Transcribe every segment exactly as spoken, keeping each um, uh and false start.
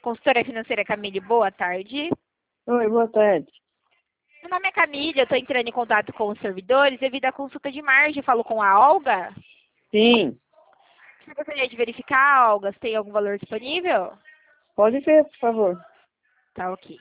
Consultora financeira Camille, boa tarde. Oi, boa tarde. Meu nome é Camille, eu estou entrando em contato com os servidores devido à consulta de margem. Falo com a Olga. Sim, Você gostaria de verificar, Olga, se tem algum valor disponível? pode ver, por favor. Tá, ok.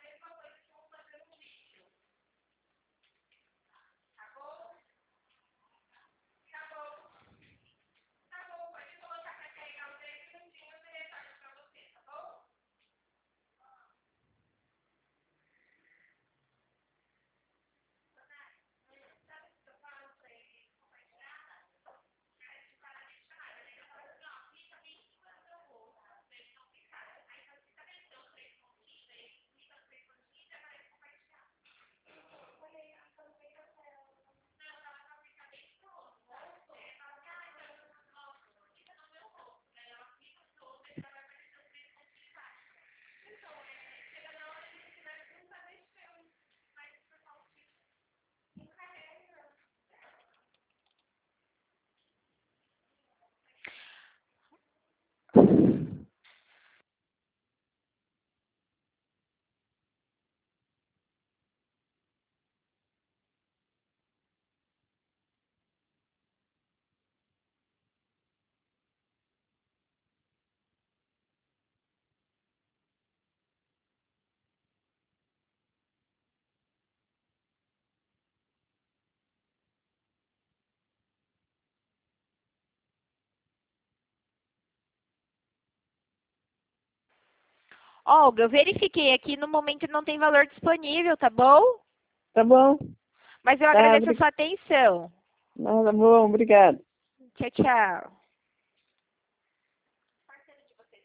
Olga, eu verifiquei aqui, no momento não tem valor disponível, tá bom? Tá bom. Mas eu Tá, agradeço a obri- sua atenção. Tá bom, obrigado. Tchau, tchau.